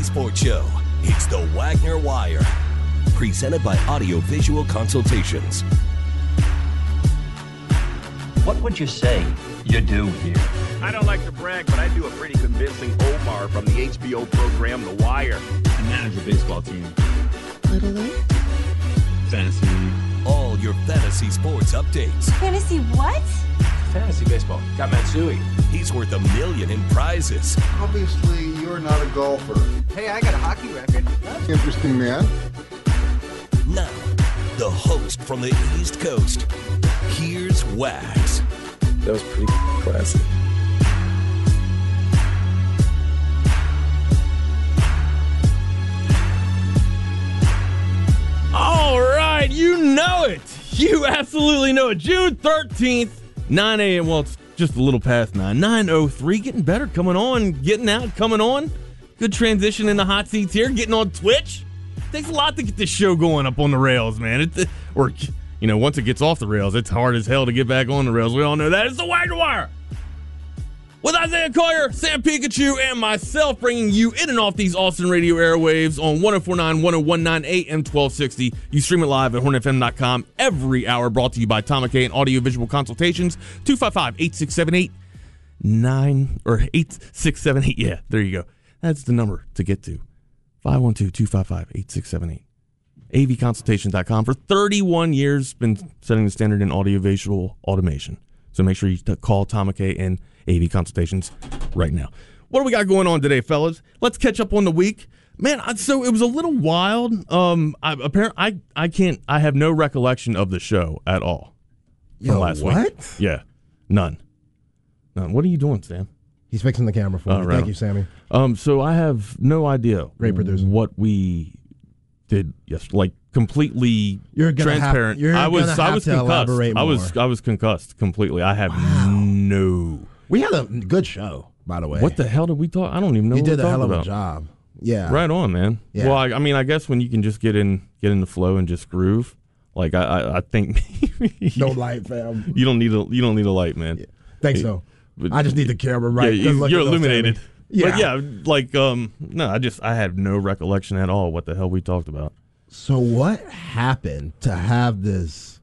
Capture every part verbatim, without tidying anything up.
sports show. It's the Wagner Wire. Presented by Audio Visual Consultations. What would you say you do here? I don't like to brag, but I do a pretty convincing Omar from the H B O program The Wire. I manage a baseball team. Little League? Fantasy. All your fantasy sports updates. Fantasy what? Fantasy baseball. Got Matsui. He's worth a million in prizes. Obviously, you're not a golfer. Hey, I got a hockey record. That's interesting, man. Now, the host from the East Coast. Here's Wags. That was pretty classic. All right, you know it. You absolutely know it. June thirteenth, nine a.m. Well, it's just a little past nine. nine oh three, getting better, coming on, getting out, coming on. Good transition in the hot seats here, getting on Twitch. Takes a lot to get this show going up on the rails, man. It, or, you know, once it gets off the rails, it's hard as hell to get back on the rails. We all know that. It's the Wagner Wire. With Isaiah Collier, Sam Pikachu, and myself bringing you in and off these Austin radio airwaves on one oh four point nine, one oh one point nine A M twelve sixty. You stream it live at horn f m dot com every hour, brought to you by Tom McKay and Audio Visual Consultations. two five five, eight six seven eight, nine or eight six seven eight. Yeah, there you go. That's the number to get to. five one two, two five five, eight six seven eight. A V consultation dot com. For thirty-one years, been setting the standard in audiovisual automation. So make sure you call Tom McKay and A V Consultations right now. What do we got going on today, fellas? Let's catch up on the week. Man, so it was a little wild. Um, I, apparently, I, I can't, I have no recollection of the show at all from Yo, last what? week. Yeah, none. None. What are you doing, Sam? He's fixing the camera for Oh, me. right Thank on. you, Sammy. Um, so I have no idea Great producer. what we did. Yes, like completely You're gonna have- transparent. you're I was gonna I have was to concussed. elaborate I was more. I was concussed completely. I have no. We had a good show, by the way. What the hell did we talk? I don't even know. You what did we a hell of talked a about. job. Yeah. Right on, man. Yeah. Well, I, I mean, I guess when you can just get in get in the flow and just groove, like I I, I think No light, fam. you don't need a you don't need a light, man. Yeah. Thanks, though. But- I just need the camera right. Yeah, Good you- luck you're with those, illuminated. Sammy. Yeah. But yeah, like um, no, I just I have no recollection at all what the hell we talked about. So what happened to have this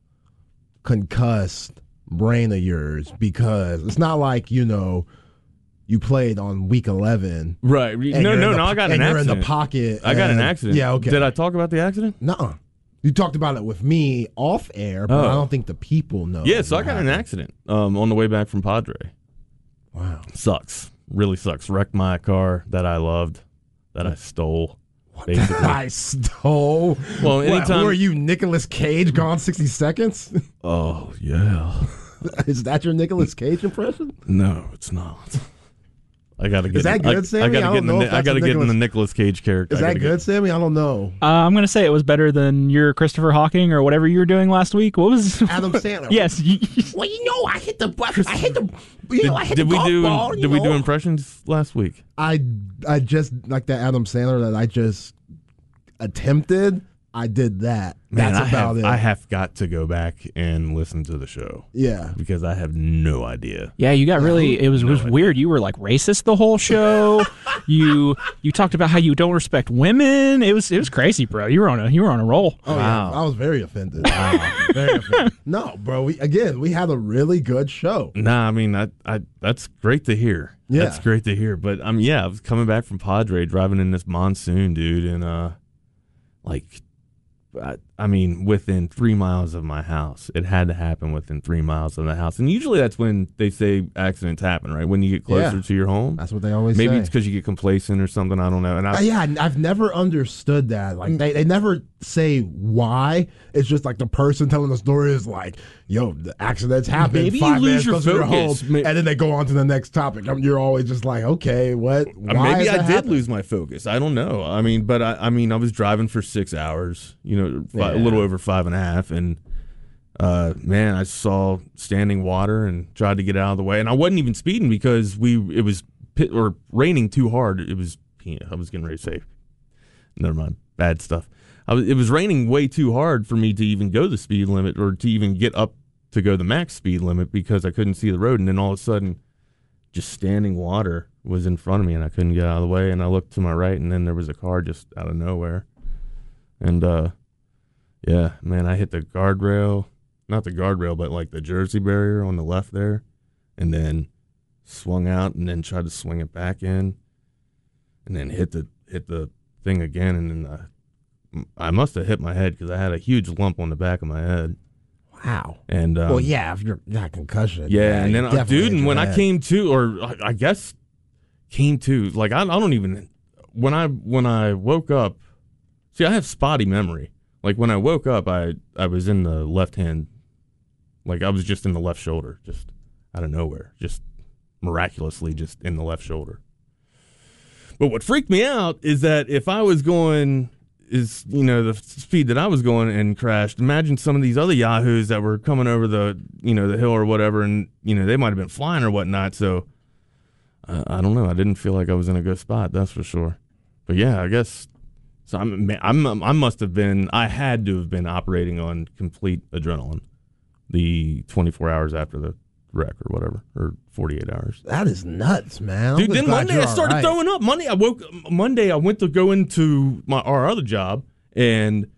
concussed brain of yours? Because it's not like, you know, you played on week eleven. Right? and No, you're in no, the- no. I got and an you're accident. in the pocket. I got an and- accident. Yeah, okay. Did I talk about the accident? Nuh-uh. You talked about it with me off air, but Oh. I don't think the people know. Yeah, so I what got an happened. accident um, on the way back from Padre. Wow. Sucks. Really sucks. Wrecked my car that I loved, that I stole. Basically. I stole. Well, What, anytime. who are you, Nicolas Cage, Gone sixty Seconds? Oh, yeah. Is that your Nicolas Cage impression? No, it's not. I gotta get. Is that in, good, I, Sammy? I I gotta don't get in the. know Ni- if I that's gotta a get in the Nicolas- Nicolas Cage character. Is I that gotta good, get- Sammy? I don't know. Uh, I'm going to say it was better than your Christopher Hawking or whatever you were doing last week. What was Adam Sandler. Yes. you- Well, you know, I hit the. I hit the. You Did, know, I hit did the we golf do? ball, you did we do know. impressions last week? I I just like that Adam Sandler that I just attempted. I did that. Man, That's I about have, it. I have got to go back and listen to the show yeah. because I have no idea. Yeah, you got really. It was No was idea. weird. You were like racist the whole show. you you talked about how you don't respect women. It was it was crazy, bro. You were on a you were on a roll. Oh Wow. yeah. I was very offended. very offended. No, bro. We again we had a really good show. Nah, I mean, I, I that's great to hear. Yeah. That's great to hear. But um, yeah, I was coming back from Padre, driving in this monsoon, dude, and uh, like, I, I mean, within three miles of my house, it had to happen within three miles of the house. And usually that's when they say accidents happen, right? When you get closer Yeah. to your home. That's what they always Maybe say. it's because you get complacent or something. I don't know. And I, Uh, yeah, I- I've never understood that. Like they, they never say why. It's just like the person telling the story is like, "Yo, the accidents happened." Maybe you five lose minutes your closer to focus. home, May- and then they go on to the next topic. Um, You're always just like, "Okay, what? Uh, Why maybe is I that did happening? lose my focus. I don't know. I mean, but I, I mean, I was driving for six hours. You know, fi- a Yeah. little over five and a half, and uh, man, I saw standing water and tried to get out of the way, and I wasn't even speeding because we it was pit, or raining too hard. It was I was getting ready to say, never mind, bad stuff. I was, it was raining way too hard for me to even go the speed limit or to even get up to go the max speed limit because I couldn't see the road, and then all of a sudden, just standing water was in front of me, and I couldn't get out of the way. And I looked to my right, and then there was a car just out of nowhere. And, uh, yeah, man, I hit the guardrail. Not the guardrail, but like the Jersey barrier on the left there. And then swung out and then tried to swing it back in. And then hit the hit the thing again. And then uh, I must have hit my head because I had a huge lump on the back of my head. Wow. And um, well, yeah, if you're not concussion. Yeah, yeah and then, uh, dude, and when head. I came to, or I, I guess came to, like, I, I don't even, when I when I woke up, see, I have spotty memory. Like, when I woke up, I, I was in the left hand, like, I was just in the left shoulder, just out of nowhere, just miraculously just in the left shoulder. But what freaked me out is that if I was going, is, you know, the speed that I was going and crashed, imagine some of these other yahoos that were coming over the, you know, the hill or whatever, and, you know, they might have been flying or whatnot, so uh, I don't know. I didn't feel like I was in a good spot, that's for sure. But, yeah, I guess, so I'm, I'm, I must have been, I had to have been operating on complete adrenaline the twenty-four hours after the wreck or whatever, or forty-eight hours. That is nuts, man. I'm Dude, then Monday I started right. throwing up. Monday I woke Monday I went to go into my our other job, and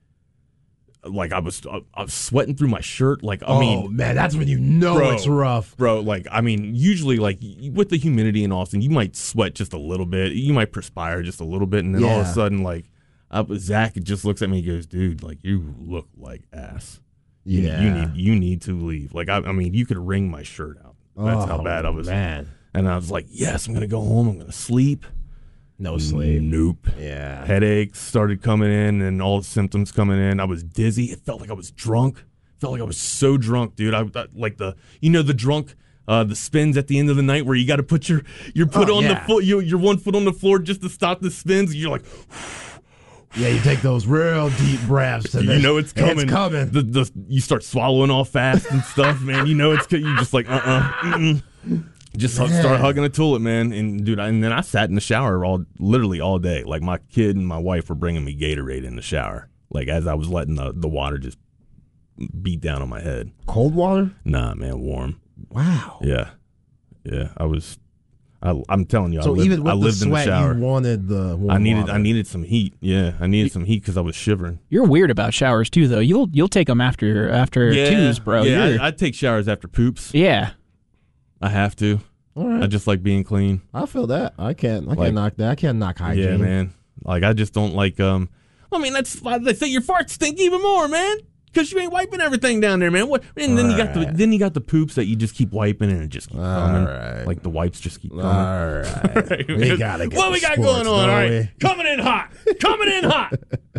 like I was I was sweating through my shirt. Like I oh, mean, man, that's when you know bro, it's rough, bro. Like I mean, usually like with the humidity in Austin, you might sweat just a little bit, you might perspire just a little bit, and then yeah. all of a sudden, like I, Zach just looks at me and goes, "Dude, like you look like ass. You, yeah, you need you need to leave." Like I, I mean, you could wring my shirt out. That's oh, how bad I was. Man. And I was like, yes, I'm going to go home. I'm going to sleep. No sleep. Nope. Yeah. Headaches started coming in and all the symptoms coming in. I was dizzy. It felt like I was drunk. It felt like I was so drunk, dude. I, I like the, you know, the drunk, uh, the spins at the end of the night where you got to put your, your foot oh, on yeah. the foot, your, your one foot on the floor just to stop the spins. You're like, yeah, you take those real deep breaths. And you know it's coming. It's coming. The, the, you start swallowing all fast and stuff, man. You know it's you just like uh uh-uh, uh. Just man. Start hugging a toilet, man. And dude, I, and then I sat in the shower all literally all day. Like my kid and my wife were bringing me Gatorade in the shower, like as I was letting the, the water just beat down on my head. Cold water? Nah, man, warm. Wow. Yeah, yeah. I was. I, I'm telling you, so I lived, even with I lived the sweat, in the shower. You wanted the warm I needed, water. I needed some heat. Yeah, I needed some heat because I was shivering. You're weird about showers too, though. You'll you'll take them after after yeah, twos, bro. Yeah, You're, I, I take showers after poops. yeah. I have to. All right. I just like being clean. I feel that. I can't. I Like- can't knock that. I can't knock hygiene. Yeah, man. Like I just don't like. Um, I mean, that's why they say your farts stink even more, man. Because you ain't wiping everything down there, man. What? And then All you got the right. then you got the poops that you just keep wiping and it just keeps All coming. right. Like the wipes just keep coming. All right. All right, We man. gotta get what the we got sports, going on? don't All right, we? coming in hot, coming in hot.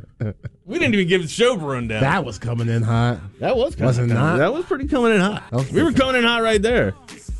We didn't even give the show a rundown. That was coming in hot. That was kind Wasn't of not? That was pretty coming in hot. was We were pretty- coming in hot right there.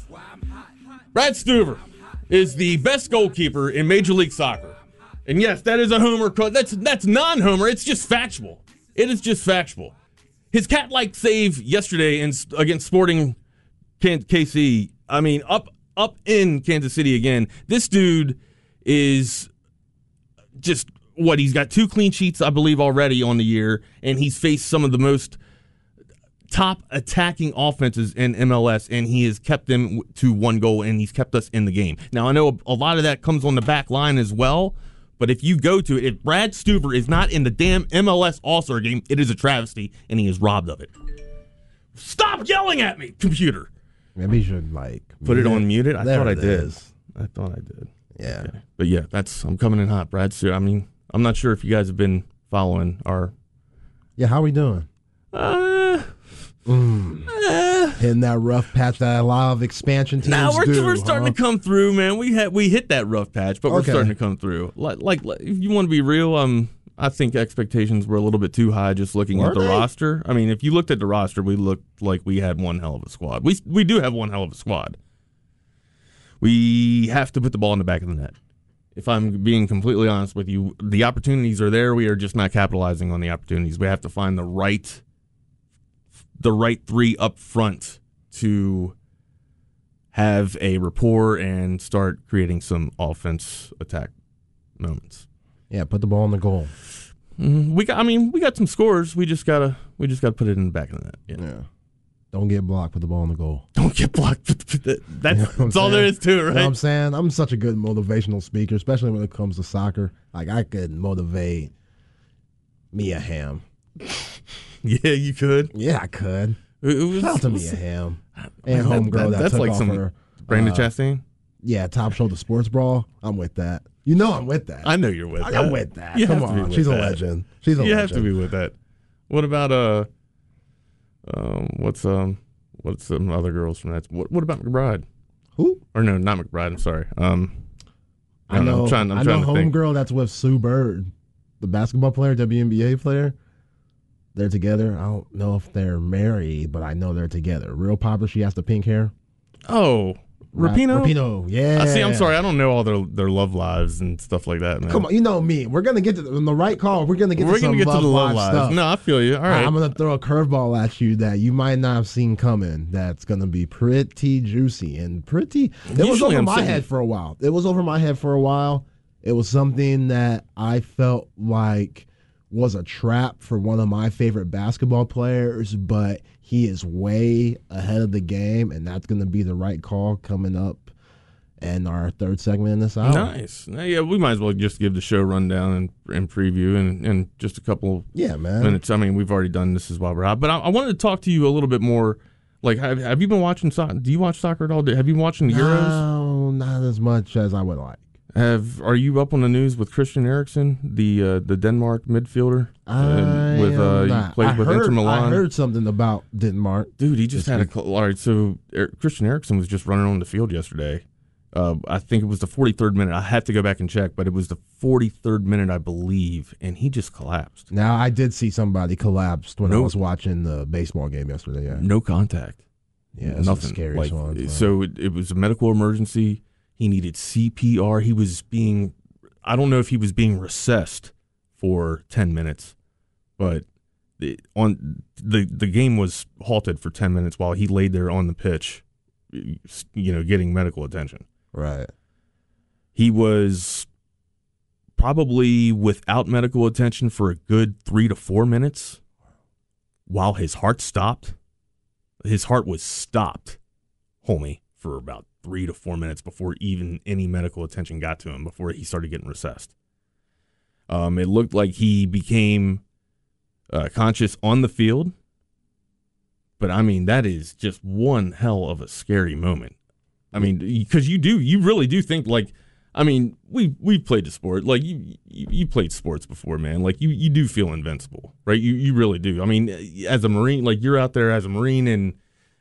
Brad Stuver is the best goalkeeper in Major League Soccer, and yes, that is a homer. co- That's that's non-homer. It's just factual. It is just factual. His cat-like save yesterday in, against Sporting K C. I mean, up up in Kansas City again. This dude is just what he's got two clean sheets, I believe, already on the year, and he's faced some of the most top attacking offenses in M L S, and he has kept them to one goal, and he's kept us in the game. Now, I know a lot of that comes on the back line as well, but if you go to it, if Brad Stuver is not in the damn M L S All-Star game, it is a travesty, and he is robbed of it. Stop yelling at me, computer. Maybe you should like Put it on muted? I There thought I it did. is. I thought I did. Yeah. Okay. But yeah, that's I'm coming in hot, Brad Stuver. I mean, I'm not sure if you guys have been following our Yeah. How we doing? uh Mm. eh. Hitting that rough patch that a lot of expansion teams Now we're, do. we're starting huh? to come through, man. We had we hit that rough patch, but we're Okay. starting to come through. Like, like, like, if you want to be real, um, I think expectations were a little bit too high just looking Were at the they? roster. I mean, if you looked at the roster, we looked like we had one hell of a squad. We we do have one hell of a squad. We have to put the ball in the back of the net. If I'm being completely honest with you, the opportunities are there. We are just not capitalizing on the opportunities. We have to find the right, the right three up front to have a rapport and start creating some offense attack moments. Yeah, put the ball in the goal. Mm-hmm. We got. I mean, we got some scores. We just gotta. We just gotta put it in the back of the net. Yeah. Yeah. Don't get blocked. Put the ball in the goal. Don't get blocked. That's, You know that's what I'm all there saying? is to it, You right? know what I'm saying? I'm such a good motivational speaker, especially when it comes to soccer. Like, I could motivate Mia Hamm. Yeah, you could. Yeah, I could. It, it was, Shout out to it was- Mia Hamm. Man, And homegirl that, that- that's took like off some her. Brandon uh, Chastain. Yeah, Top Show the Sports Brawl. I'm with that. You know I'm with that. I know you're with I- that. I'm with that. You Come have to be on. with She's a that. legend. She's a you legend. have to be with that. What about uh, um, what's um, what's some other girls from that? What What about McBride? Who? Or no, not McBride. I'm sorry. Um, I, I don't know. I'm trying. I'm I trying know to think. homegirl that's with Sue Bird, the basketball player, W N B A player. They're together. I don't know if they're married, but I know they're together. Real popular. She has the pink hair. Oh, Rap- Rapinoe. Rapinoe, yeah. I see. I'm sorry. I don't know all their their love lives and stuff like that, man. Come on, you know me. We're gonna get to the, on the right call. We're gonna get We're to some gonna get love to the love live lives. stuff. No, I feel you. All right. I'm gonna throw a curveball at you that you might not have seen coming. That's gonna be pretty juicy and pretty. It was Usually over I'm my sitting- head for a while. It was over my head for a while. It was something that I felt like was a trap for one of my favorite basketball players, but he is way ahead of the game, and that's gonna be the right call coming up. And our third segment in this hour. Nice. Now, yeah, we might as well just give the show rundown and, and preview and, and just a couple Yeah, man. minutes. I mean, we've already done this is why we're out. But I, I wanted to talk to you a little bit more. Like, have, have you been watching soccer? Do you watch soccer at all? Have you been watching the Euros? No, not as much as I would like. Have Are you up on the news with Christian Eriksen, the uh, the Denmark midfielder? I with uh, am he not. played I with heard, Inter Milan. I heard something about Denmark. Dude, he just this had week. a cl- all right. So er, Christian Eriksen was just running on the field yesterday. Uh, I think it was the forty-third minute. I have to go back and check, but it was the forty-third minute, I believe, and he just collapsed. Now, I did see somebody collapsed when I No. was watching the baseball game yesterday. Yeah, No contact. yeah, that's Nothing. a scary Like, one. so it, it was a medical emergency. He needed C P R. He was being, I don't know if he was being recessed for ten minutes, but the, on the the game was halted for ten minutes while he laid there on the pitch, you know, getting medical attention. Right. He was probably without medical attention for a good three to four minutes while his heart stopped. His heart was stopped, homie, for about three to four minutes before even any medical attention got to him, before he started getting recessed. Um, it looked like he became uh, conscious on the field. But, I mean, that is just one hell of a scary moment. I mean, because you do, you really do think, like, I mean, we we've played the sport. Like, you, you you played sports before, man. Like, you, you do feel invincible, right? You you really do. I mean, as a Marine, like, you're out there as a Marine and,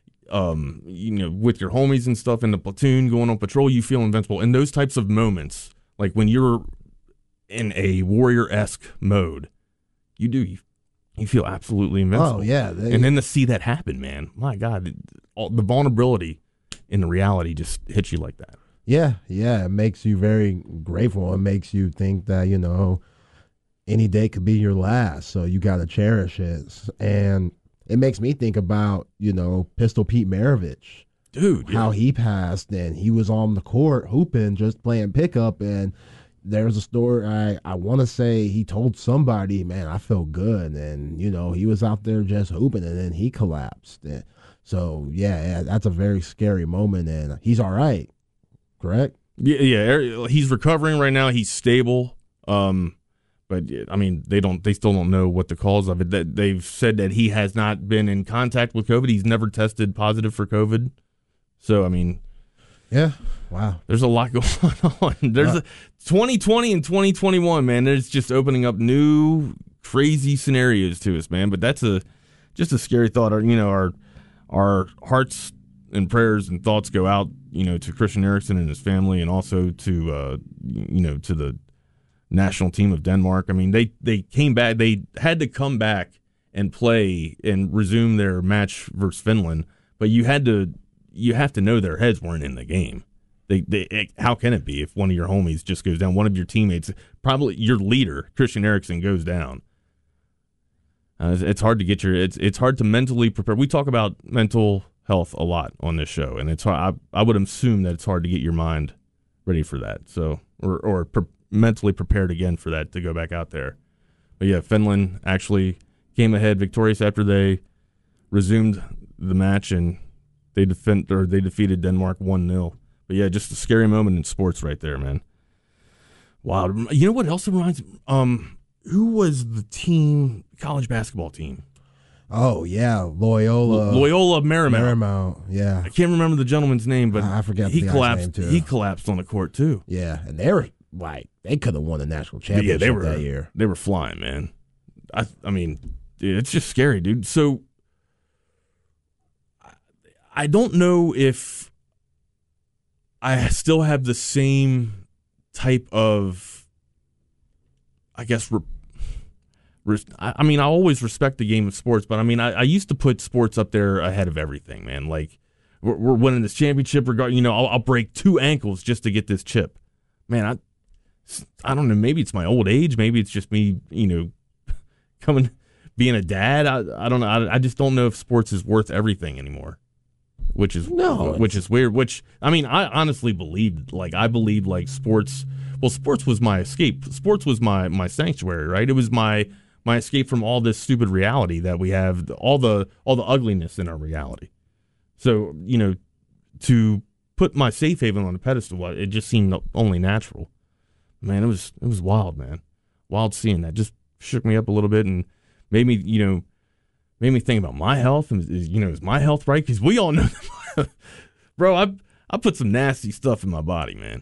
um, you know, with your homies and stuff in the platoon going on patrol, you feel invincible. And those types of moments, like when you're in a warrior-esque mode, you do, you, you feel absolutely invincible. Oh, yeah. They, And then to see that happen, man, my God, it, all, the vulnerability in the reality just hits you like that. yeah, yeah, it makes you very grateful. It makes you think that, you know, any day could be your last, so you got to cherish it. And it makes me think about, you know, Pistol Pete Maravich. Dude, How yeah. he passed, and he was on the court hooping, just playing pickup, and there's a story, I, I want to say he told somebody, man, I felt good, and, you know, he was out there just hooping, and then he collapsed. And so, yeah, yeah, that's a very scary moment, and he's all right, correct? Yeah, yeah, he's recovering right now. He's stable. Um, but I mean, they don't. They still don't know what the cause of it. That they've said that he has not been in contact with COVID. He's never tested positive for COVID. So I mean, Yeah. Wow. there's a lot going on. There's Uh, a twenty twenty and twenty twenty-one, man. There's just opening up new crazy scenarios to us, man. But that's a just a scary thought. Our, you know, our our hearts and prayers and thoughts go out, you know, to Christian Eriksen and his family, and also to uh, you know, to the national team of Denmark. I mean, they they came back. They had to come back and play and resume their match versus Finland. But you had to you have to know their heads weren't in the game. They, they, how can it be if one of your homies just goes down, one of your teammates, probably your leader, Christian Eriksen, goes down? Uh, it's, it's hard to get your, it's it's hard to mentally prepare. We talk about mental health a lot on this show, and it's hard, I, I would assume that it's hard to get your mind ready for that, so or or pre- mentally prepared again for that to go back out there. But yeah, Finland actually came ahead victorious after they resumed the match, and they defend or they defeated Denmark one nil. But yeah, just a scary moment in sports right there, man. Wow. You know what else reminds me? Um, who was the team, college basketball team? Oh, yeah, Loyola. Loyola Marymount. Marymount, yeah. I can't remember the gentleman's name, but I forget he the guy's collapsed. name, too. He collapsed on the court, too. Yeah, and they were, like, they could have won the national championship yeah, they were, that year. They were flying, man. I I mean, dude, it's just scary, dude. So, I don't know if I still have the same type of, I guess, re- res- I, I mean, I always respect the game of sports, but I mean, I, I used to put sports up there ahead of everything, man. Like, we're, we're winning this championship, regard, you know, I'll, I'll break two ankles just to get this chip. Man, I, I don't know, maybe it's my old age, maybe it's just me, you know, coming, being a dad. I, I don't know, I, I just don't know if sports is worth everything anymore. Which is no, which is weird. Which I mean, I honestly believed like I believed like sports. Well, sports was my escape. Sports was my my sanctuary, right? It was my my escape from all this stupid reality that we have, all the all the ugliness in our reality. So you know, to put my safe haven on a pedestal, it just seemed only natural. Man, it was it was wild, man. Wild seeing that. Just shook me up a little bit and made me, you know. Made me think about my health, and is, you know, is my health right? Because we all know, that bro. I I put some nasty stuff in my body, man.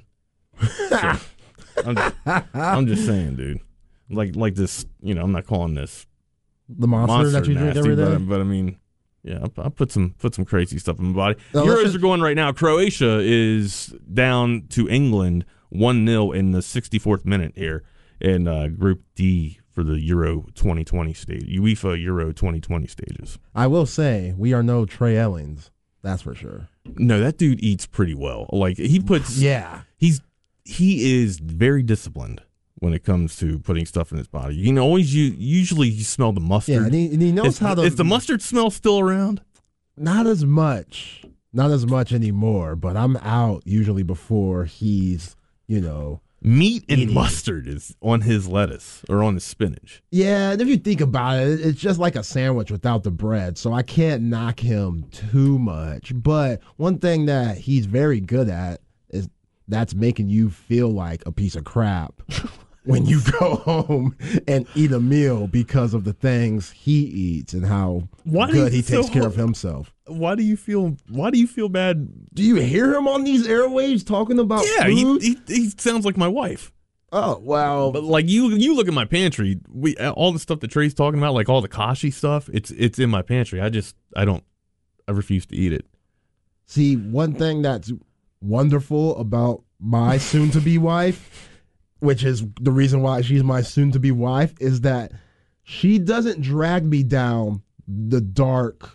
So, I'm, just, I'm just saying, dude. Like like this, you know. I'm not calling this the monster, monster that you drink nasty, every day. But, but I mean, yeah, I, I put some put some crazy stuff in my body. No, Euros just, are going right now. Croatia is down to England one nil in the sixty-fourth minute here in uh, Group D. For the Euro twenty twenty stage, UEFA Euro twenty twenty stages. I will say we are no Trey Ellings, that's for sure. No, that dude eats pretty well. Like he puts, yeah, he's he is very disciplined when it comes to putting stuff in his body. You can always you usually you smell the mustard. Yeah, and he, and he knows is, how to. Is the mustard smell still around? Not as much, not as much anymore. But I'm out usually before he's, you know. Meat and eating. Mustard is on his lettuce or on his spinach. Yeah, and if you think about it, it's just like a sandwich without the bread, so I can't knock him too much. But one thing that he's very good at is that's making you feel like a piece of crap when you go home and eat a meal because of the things he eats and how Why good he so, takes care of himself. Why do you feel? Why do you feel bad? Do you hear him on these airwaves talking about yeah, food? He, he he sounds like my wife. Oh well, but like you, you look at my pantry. We all the stuff that Trey's talking about, like all the Kashi stuff. It's it's in my pantry. I just I don't. I refuse to eat it. See, one thing that's wonderful about my soon-to-be wife, which is the reason why she's my soon-to-be wife, is that she doesn't drag me down the dark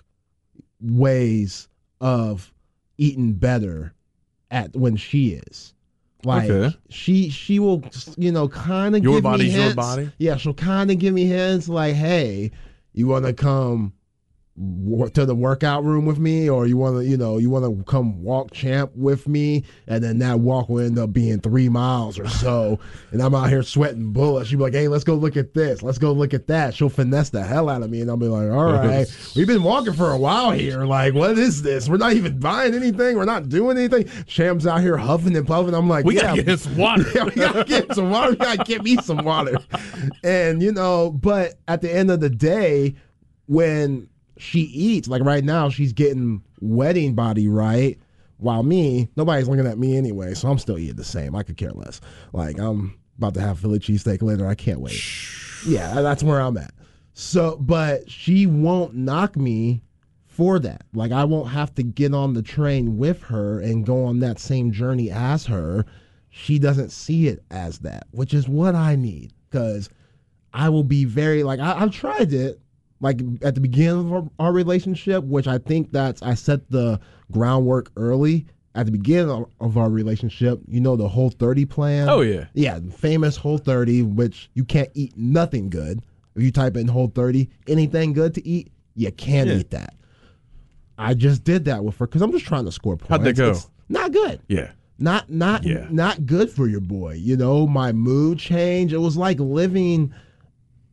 ways of eating better at when she is. Like okay. she she will, you know, kind of give me hints. Your body's your body? Yeah, she'll kind of give me hints like, hey, you want to come to the workout room with me, or you want to, you know, you want to come walk champ with me, and then that walk will end up being three miles or so, and I'm out here sweating bullets. She'll be like, hey, let's go look at this, let's go look at that. She'll finesse the hell out of me, and I'll be like, all right, we've been walking for a while here, like, what is this? We're not even buying anything, we're not doing anything. Sham's out here huffing and puffing. I'm like, we yeah, gotta get some water. Yeah, we gotta get some water. We gotta get me some water. And you know, but at the end of the day, when she eats, like right now, she's getting wedding body right, while me, nobody's looking at me anyway, so I'm still eating the same. I could care less. Like, I'm about to have Philly cheesesteak later. I can't wait. Yeah, that's where I'm at. So, but she won't knock me for that. Like, I won't have to get on the train with her and go on that same journey as her. She doesn't see it as that, which is what I need, because I will be very, like, I, I've tried it. Like at the beginning of our, our relationship, which I think that's, I set the groundwork early. At the beginning of, of our relationship, you know, the Whole thirty plan. Oh, yeah. Yeah, the famous Whole thirty, which you can't eat nothing good. If you type in Whole thirty, anything good to eat, you can't yeah. eat that. I just did that with her because I'm just trying to score points. How'd that go? It's not good. Yeah. Not, not, yeah. not good for your boy. You know, my mood changed. It was like living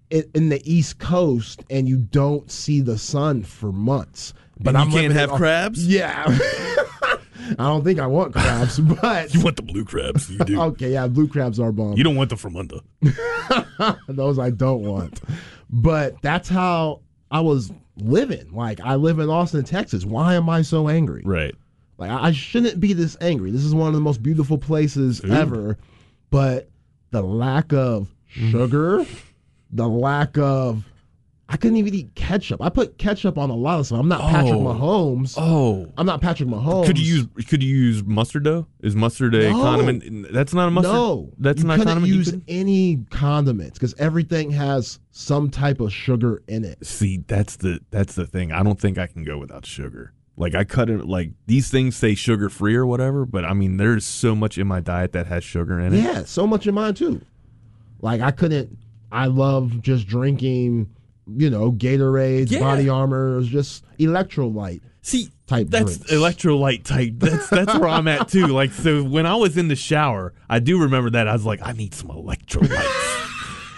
it, in the East Coast and you don't see the sun for months. But and I'm you can't have on, crabs? Yeah. I don't think I want crabs, but you want the blue crabs. You do. Okay, yeah, blue crabs are bomb. You don't want the from under. Those I don't want. But that's how I was living. Like, I live in Austin, Texas. Why am I so angry? Right. Like, I shouldn't be this angry. This is one of the most beautiful places Ooh. ever. But the lack of sugar, the lack of... I couldn't even eat ketchup. I put ketchup on a lot of stuff. I'm not Patrick Oh. Mahomes. Oh. I'm not Patrick Mahomes. Could you use Could you use mustard though? Is mustard a No. condiment? That's not a mustard. No, that's you not a couldn't condiment. You use couldn't? any condiments because everything has some type of sugar in it. See, that's the that's the thing. I don't think I can go without sugar. Like I cut it. Like these things say sugar free or whatever, but I mean, there's so much in my diet that has sugar in it. Yeah, so much in mine too. Like I couldn't. I love just drinking. You know, Gatorades, Yeah. Body Armor, just electrolyte. See, type that's drinks. electrolyte type. That's that's where I'm at too. Like so, when I was in the shower, I do remember that I was like, I need some electrolytes.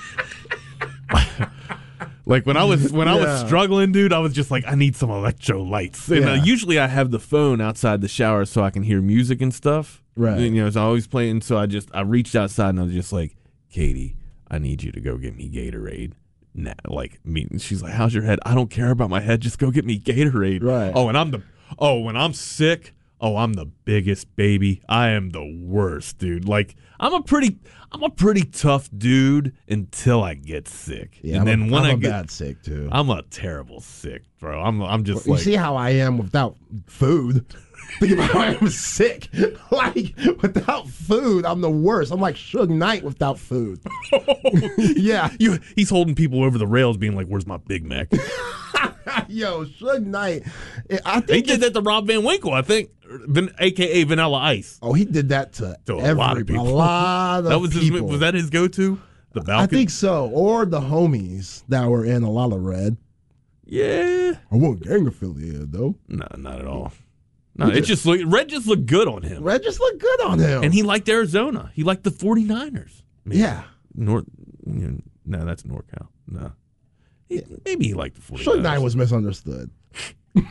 Like when I was when I was Yeah. struggling, dude, I was just like, I need some electrolytes. And uh, Yeah. usually I have the phone outside the shower so I can hear music and stuff. Right. And, you know, so I always playing. So I just I reached outside and I was just like, Katie, I need you to go get me Gatorade. Nah, like me, she's like, "How's your head?" I don't care about my head. Just go get me Gatorade. Right. Oh, and I'm the. Oh, when I'm sick. Oh, I'm the biggest baby. I am the worst, dude. Like I'm a pretty. I'm a pretty tough dude until I get sick. Yeah, and I'm then a, when I'm I a get bad sick too. I'm a terrible sick, bro. I'm. I'm just you like. see how I am without food. Think about how I'm sick. Like without food, I'm the worst. I'm like Suge Knight without food. Yeah. You, he's holding people over the rails, being like, "Where's my Big Mac?" Yo, Suge Knight. I think They did that to Rob Van Winkle, I think, Van, A K A Vanilla Ice. Oh, he did that to, To a every, lot of people. A lot of That was his. people. Was that his go-to? The Balcony. I think so. Or the homies that were in a lot of red. Yeah. I wasn't gang affiliated though. No, not at all. No, it just look, Red just looked good on him. Red just looked good on him. And he liked Arizona. He liked the 49ers. Maybe. Yeah. North. You know, no, that's NorCal. No. He, maybe he liked the 49ers. Suge Knight was misunderstood. We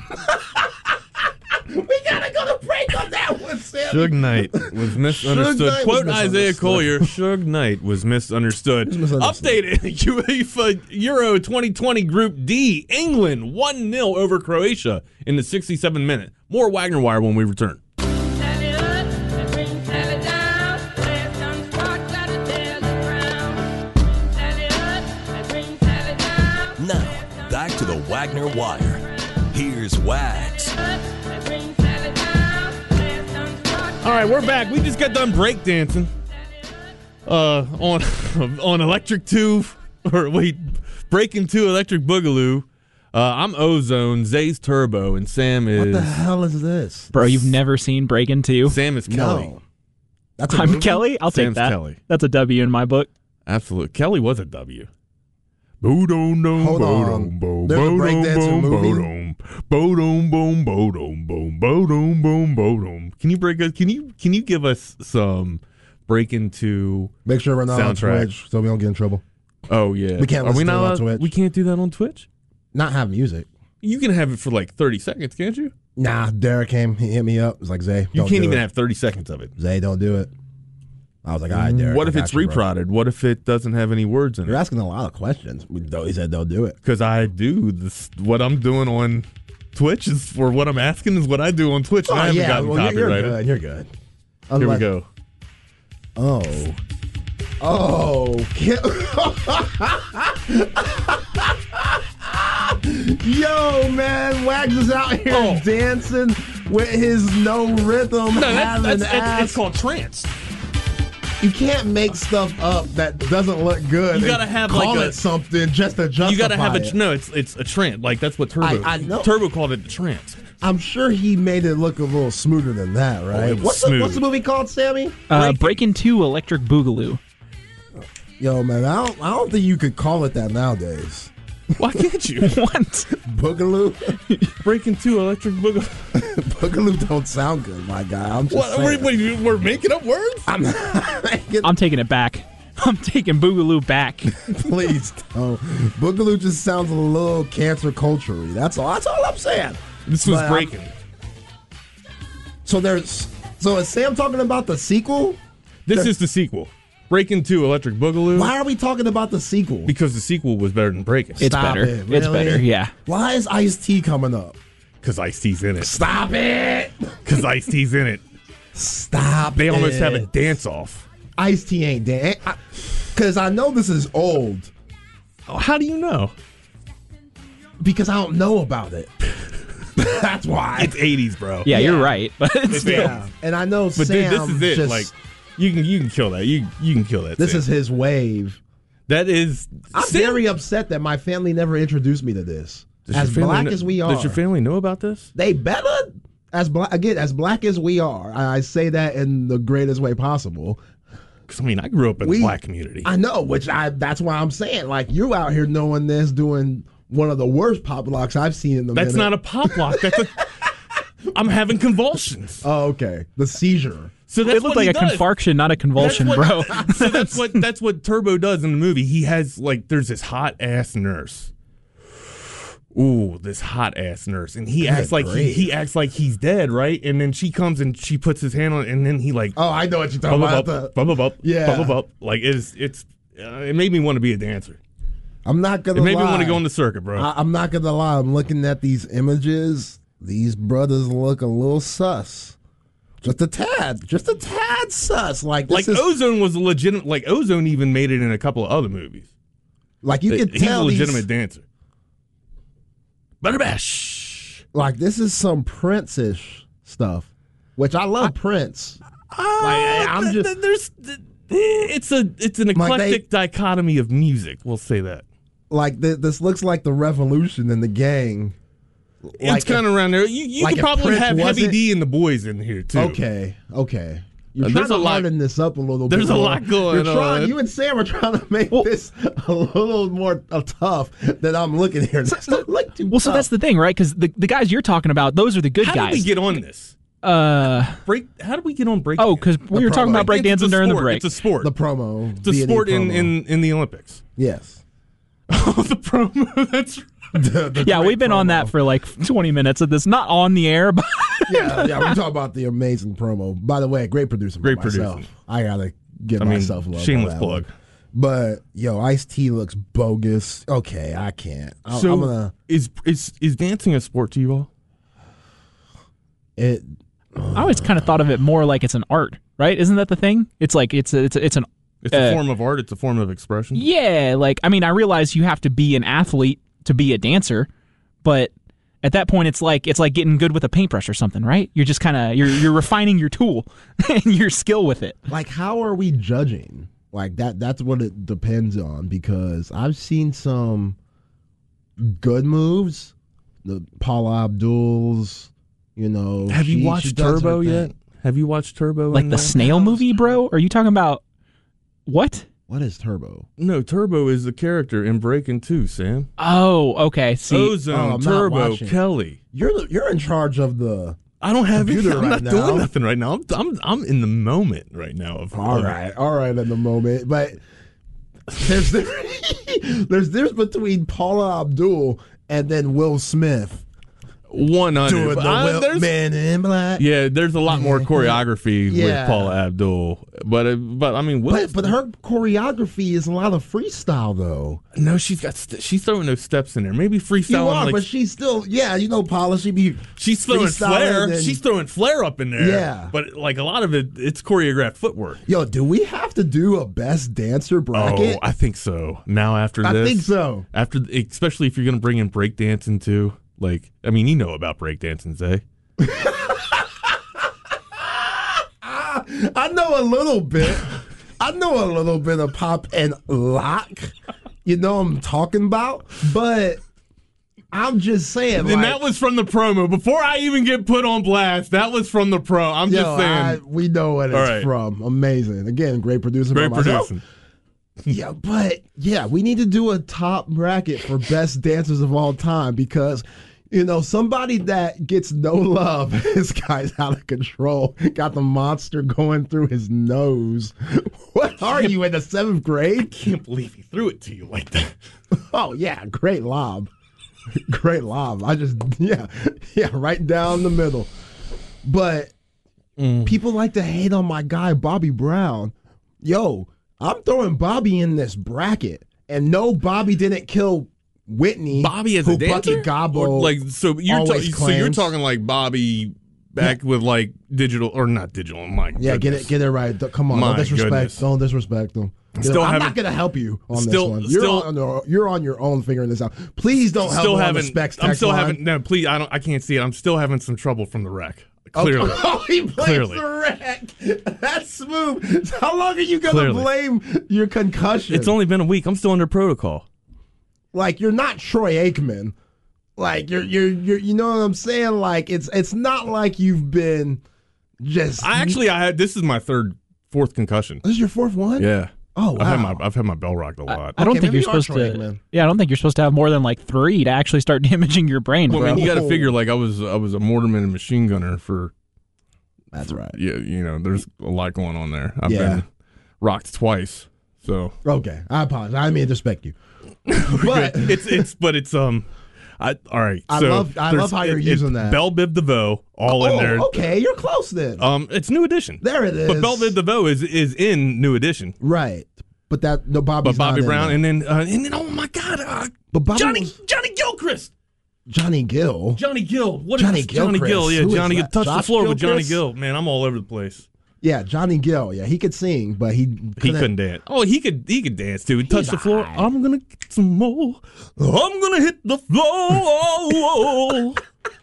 gotta go to break on that one, Sam. Suge Knight was misunderstood. Knight Quote was Isaiah misunderstood. Collier, Suge Knight was misunderstood. misunderstood. Updated UEFA Euro twenty twenty Group D. England one nil over Croatia in the sixty-seventh minute. More Wagner Wire when we return. Now, back to the Wagner Wire. Here's Wags. All right, we're back. We just got done breakdancing uh, on on Electric two, or wait, Breaking two Electric Boogaloo. Uh, I'm Ozone, Zay's Turbo, and Sam is... What the hell is this? Bro, you've never seen Breakin' two? Sam is Kelly. No. That's a I'm movie? Kelly? I'll Sam's take that. Kelly. That's a W in my book. Absolutely. Kelly was a W. Bo-dom, dom, Hold bo-dom, on. bo, There's a bo-dom, breakdancing boom, movie? bo-dom, bo-dom, boom, bo-dom, boom, bo-dom, boom, bo-dom. Can you break us? Can you can you give us some Breaking two Make sure we're not soundtrack? on Twitch so we don't get in trouble. Oh yeah, We can't Are we listen to not it on allowed- Twitch. We can't do that on Twitch. Not have music. You can have it for like thirty seconds, can't you? Nah, Derek came. He hit me up. It was like, Zay, You don't can't do even it. have thirty seconds of it. Zay, don't do it. I was like, all right, Derek. What I if got it's you, bro. reprodded? What if it doesn't have any words in You're it? asking a lot of questions. Though he said, don't do it. Because I do this. What I'm doing on Twitch is for what I'm asking is what I do on Twitch. And I Oh, haven't yeah, gotten well, you're, you're copyrighted. good. You're good. Here we Unless- go. Oh. Oh. Yo, man, Wags is out here Oh. dancing with his no rhythm. No, that's, having that's, it's, ass. it's called trance. You can't make stuff up that doesn't look good. You gotta and have, call like, a- it something just to justify You got to have a it. no. It's it's a trance. Like that's what Turbo. I- I know. Turbo called it the trance. I'm sure he made it look a little smoother than that, right? it was what's, the, smooth. what's the movie called, Sammy? Uh, Breakin' two Electric Boogaloo. Yo, man, I don't, I don't think you could call it that nowadays. Why can't you? What? Boogaloo? Breaking two Electric Boogaloo. Boogaloo don't sound good, my guy. I'm just What? saying. We're, we're, we're making up words. I'm, I'm taking it back. I'm taking Boogaloo back. Please don't. Boogaloo just sounds a little cancer culture-y. That's all. That's all I'm saying. This was But breaking. I'm- So there's. So is Sam talking about the sequel? This is the sequel. Breaking two, Electric Boogaloo. Why are we talking about the sequel? Because the sequel was better than Breaking. It's Stop better. it, It's really? better, yeah. Why is Ice-T coming up? Because Ice-T's in it. Stop it! Because Ice-T's in it. Stop They it. almost have a dance-off. Ice-T ain't dan. Because I know this is old. How do you know? Because I don't know about it. That's why. It's eighties, bro. Yeah, Yeah. you're right. But it's It's still, Yeah. And I know But Sam dude, this is it. just, Like, you can you can kill that. You you can kill that. this Sam. is his wave. that is. I'm Sam- very upset that my family never introduced me to this. Does As your family black kn- as we are. Does your family know about this? They better. As black again, as black as we are, I I say that in the greatest way possible. Because I mean, I grew up in We- the black community. I know, which I that's why I'm saying, like, you out here knowing this, doing one of the worst pop locks I've seen in the That's minute. not a pop lock. That's a. I'm having convulsions. Oh, okay. The seizure. So that's it looked what like he a does. confarction, not a convulsion, That's bro. what- so that's what that's what Turbo does in the movie. He has like there's this hot ass nurse. Ooh, this hot ass nurse, and he acts like he, grief. he acts like he's dead, right? And then she comes and she puts his hand on, it, and then he like Oh, I know what you're talking bub, about. bub, The- bub, bub, bub, Yeah. bub, bub, bub. Like it's it's uh, it made me want to be a dancer. I'm not gonna It made lie. me want to go on the circuit, bro. I, I'm not gonna lie. I'm looking at these images. These brothers look a little sus. Just a tad. Just a tad sus. Like this like is, Ozone was a legitimate. Like Ozone even made it in a couple of other movies. like you could He's a tell legitimate these, dancer. Butterbash. like this is some Prince-ish stuff, which I love Prince. Like, I'm Uh, th- just- th- there's th- it's a it's an Like, they- eclectic dichotomy of music. We'll say that. Like th- this looks like the Revolution and the Gang. Like it's kind of around there. You, you like could if probably Prince have Heavy wasn't- D and the boys in here too. Okay, okay. You're Uh, trying there's to a lot- harden this up a little bit. there's a more. lot going You're trying, on. You and Sam are trying to make this a little more uh, tough than I'm looking here. This don't look too Well, so tough. that's the thing, right? Because the, the guys you're talking about, those are the good How guys. did we get on this? uh, Break. How did we get on break? oh, because we were talking about Breakdance is breakdancing a during the sport. break. It's a sport. the promo. it's a D and E sport in, promo. in in the Olympics. yes. Oh, the promo. That's right. The- the yeah, great we've been on promo. that for like twenty minutes of this, not on the air, but yeah, yeah. We're talking about the amazing promo. By the way, great producer. by Great myself. producing. I gotta give I mean, myself love. on shameless that plug. one. But yo, Ice-T looks bogus. Okay, I can't. I, So I'm gonna. is is is dancing a sport to you all? It. I always kind of thought of it more like it's an art, right? Isn't that the thing? It's like it's a, it's a, it's an It's a Uh, form of art. It's a form of expression. yeah. Like I mean, I realize you have to be an athlete to be a dancer, but at that point, it's like it's like getting good with a paintbrush or something, right? You're just kind of you're you're refining your tool and your skill with it. Like, how are we judging? Like that. That's what it depends on, because I've seen some good moves. The Paula Abdul's. You know. Have she- you she watched does her Turbo yet? thing. Have you watched Turbo? Like in the there? snail movie, bro? Are you talking about what? What is Turbo? No, Turbo is the character in Breaking Two. Sam. Oh, okay. See, Ozone, Oh, I'm not Turbo, watching. Kelly. You're you're in charge of the. I don't have Computer anything. I'm right not now. doing nothing right now. I'm, I'm I'm in the moment right now. Of All of- right, all right, in the moment, but there's difference, there's difference between Paula Abdul and then Will Smith one doing hundred. the I- Will, there's- Man in Black. Yeah, there's a lot more choreography Yeah. with Paula Abdul, but uh, but I mean, Will, But but her choreography is a lot of freestyle though. no, she's got st- she's throwing those steps in there. Maybe You freestyle. are, like, but she's still yeah. You know, Paula, she be she's throwing freestyling flair. and- She's throwing flair up in there. Yeah. but like a lot of it, it's choreographed footwork. Yo, do we have to do a best dancer bracket? Oh, I think so. Now after I this, think so. After, especially if you're going to bring in breakdancing too. Like, I mean, you know about breakdancing, Zay. I know a little bit. I know a little bit of pop and lock. You know what I'm talking about? But I'm just saying. And like, that was from the promo. Before I even get put on blast, that was from the pro. I'm yo, just saying. I, we know what it's All right. from. Amazing. Again, great producer. Great by myself. producing. Yeah, but yeah, we need to do a top bracket for best dancers of all time, because You know, somebody that gets no love. This guy's out of control. Got the monster going through his nose. What are you, in the seventh grade? I can't believe he threw it to you like that. Oh, yeah, great lob. Great lob. I just, yeah, yeah, right down the middle. But mm. people like to hate on my guy, Bobby Brown. Yo, I'm throwing Bobby in this bracket. And no, Bobby didn't kill Whitney. Bobby as who a dancer? Bucky Gobbo or like so you're ta- so you're claims. talking like Bobby back yeah. with like digital or not digital. My yeah, goodness. get it, get it right. Come on, My don't disrespect, goodness. don't disrespect them. Still I'm haven't- not gonna help you on still- this one. You're still- on, your- you're on your own figuring this out. Please don't help Still me on the having. specs. I'm text still line. having. No, please. I don't. I can't see it. I'm still having some trouble from the wreck. Clearly. Oh, he blames Clearly. the wreck. That's smooth. How long are you gonna Clearly. blame your concussion? It's only been a week. I'm still under protocol. Like you're not Troy Aikman. Like you're you're you're you know what I'm saying? Like it's it's not like you've been just I actually I had this is my third fourth concussion. This is your fourth one? Yeah. Oh wow. I've had my I've had my bell rocked a lot. I don't Okay, think maybe you're you are supposed Troy to. Aikman. Yeah, I don't think you're supposed to have more than like three to actually start damaging your brain, Well, bro. I mean, you got to figure like I was I was a mortarman and machine gunner for. That's right. Yeah, you know, there's a lot going on there. I've Yeah. been rocked twice, so Okay, I apologize. I didn't mean to disrespect you. But it's it's but it's um, I all right. I so love- I there's- love how you're it- using it's that. Bell Biv DeVoe all oh, in there. okay, you're close then. Um, it's New Edition. There it is. But Bell Biv DeVoe is is in New Edition. Right. But that no Bobby's But Bobby not in Brown there. and then uh, and then oh my God, uh, But Bobby Johnny was- Johnny Gilchrist. Johnny Gill. Johnny Gill. What Johnny is Johnny Gilchrist. Gill? Yeah, Who is Johnny Gill. that? Touch the Josh floor with Johnny Gilchrist? Gill. Man, I'm all over the place. Yeah, Johnny Gill. Yeah, he could sing, but he couldn't. He couldn't dance. Oh, he could. He could dance too. He touched the floor. alright. I'm gonna get some more. I'm gonna hit the floor.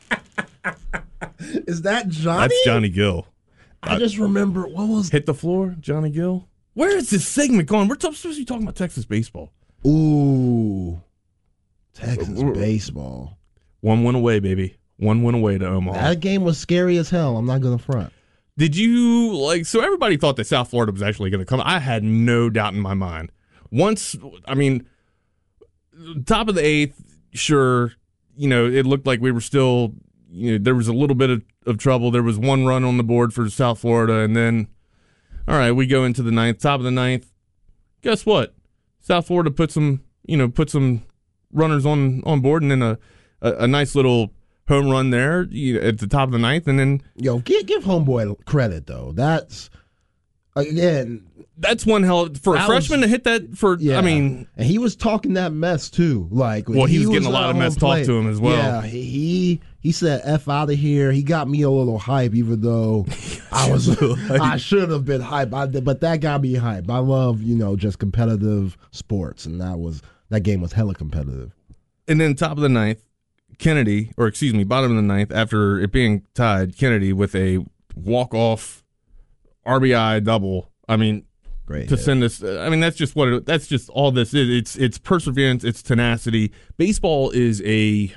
Is that Johnny? That's Johnny Gill. I just remember what was. Hit the floor, Johnny Gill. Where is this segment going? We're t- supposed to be talking about Texas baseball. Ooh, Texas baseball. One win away, baby. One win away to Omaha. That game was scary as hell. I'm not gonna front. Did you like? So everybody thought that South Florida was actually going to come. I had no doubt in my mind. Once, I mean, top of the eighth, sure. You know, it looked like we were still. You know, there was a little bit of, of trouble. There was one run on the board for South Florida, and then, all right, we go into the ninth. Top of the ninth. Guess what? South Florida put some. You know, put some runners on on board, and then a a, a nice little home run there you know, at the top of the ninth, and then Yo, give give homeboy credit though. That's again. that's one hell for a That freshman was- to hit that. For Yeah, I mean, and he was talking that mess too. Like, Well, he was getting a lot at of mess home talked plate. to him as well. Yeah, he he, he said "f out of here." He got me a little hype, even though I was I should have been hype. I, but that got me hype. I love you know just competitive sports, and that was that game was hella competitive. and then top of the ninth, Kennedy, or excuse me, bottom of the ninth, after it being tied, Kennedy with a walk off R B I double. I mean, Great to hit. send this. I mean, that's just what it, that's just all this is. It's it's perseverance. It's tenacity. Baseball is a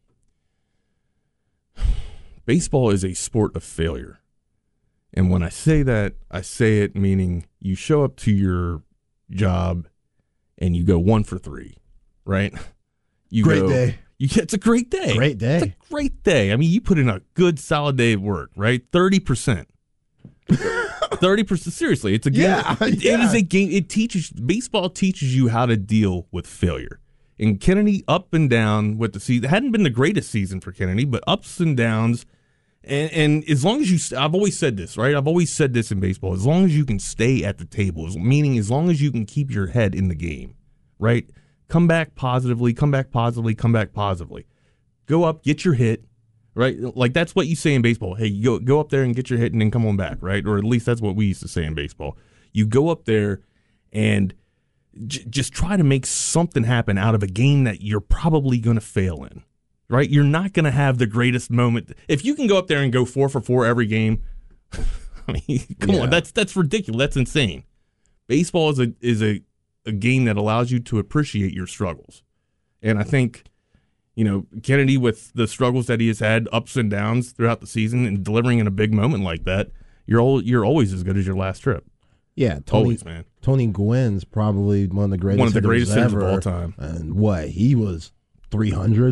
baseball is a sport of failure. And when I say that, I say it meaning you show up to your job and you go one for three, right? You Great go, day. You get, it's a great day. Great day. It's a great day. I mean, you put in a good solid day of work, right? thirty percent. thirty percent. Seriously, it's a game. Yeah, it, yeah. it is a game. It teaches, baseball teaches you how to deal with failure. And Kennedy, up and down with the season, it hadn't been the greatest season for Kennedy, but ups and downs. And, and as long as you, I've always said this, right? I've always said this in baseball. As long as you can stay at the table, meaning as long as you can keep your head in the game, right? Come back positively, come back positively, come back positively. Go up, get your hit, right? Like that's what you say in baseball. Hey, you go go up there and get your hit and then come on back, right? Or at least that's what we used to say in baseball. You go up there and j- just try to make something happen out of a game that you're probably going to fail in, right? You're not going to have the greatest moment. If you can go up there and go four for four every game, I mean, come Yeah. on, that's that's ridiculous. That's insane. Baseball is a is a a game that allows you to appreciate your struggles. And I think, you know, Kennedy with the struggles that he has had, ups and downs throughout the season, and delivering in a big moment like that, you're all, you're always as good as your last trip. Yeah, Tony, Always, man. Tony Gwynn's probably one of the greatest One of the hitters greatest hitters of ever. all time. And what, he was three hundred?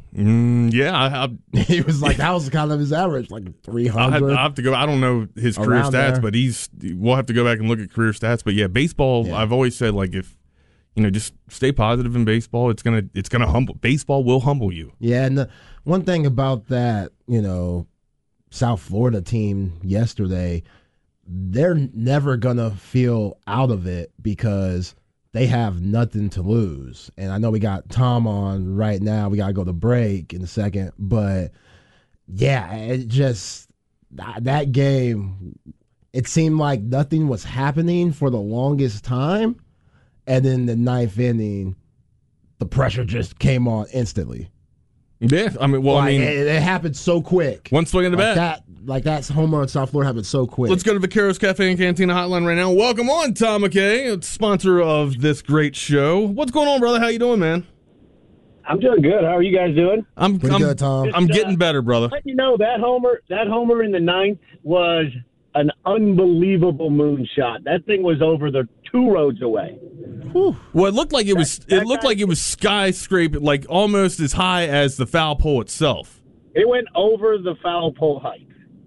Mm, yeah, I, I, he was like that was kind of his average, like three I have, hundred. I have to go. I don't know his career Around stats, there. but he's. We'll have to go back and look at career stats. But yeah, baseball. Yeah. I've always said like if you know just stay positive in baseball. It's gonna it's gonna humble. Baseball will humble you. Yeah, and the one thing about that, you know, South Florida team yesterday, they're never gonna feel out of it because they have nothing to lose. And I know we got Tom on right now. We got to go to break in a second. But, yeah, it just that, that game, it seemed like nothing was happening for the longest time. And then the ninth inning, the pressure just came on instantly. Yeah, I mean, well, like, I mean, it, it happened so quick. one swing in the like bat. That, like that home run in South Florida happened so quick. Let's go to Vaqueros Cafe and Cantina Hotline right now. Welcome on, Tom McKay, sponsor of this great show. What's going on, brother? How you doing, man? I'm doing good. How are you guys doing? I'm Pretty I'm, good, Tom. I'm Just, getting uh, better, brother. Let you know that homer, that homer in the ninth was an unbelievable moonshot. That thing was over the two roads away. Well, it looked like it was. That- that it looked guy- like it was skyscraping, like almost as high as the foul pole itself. It went over the foul pole height.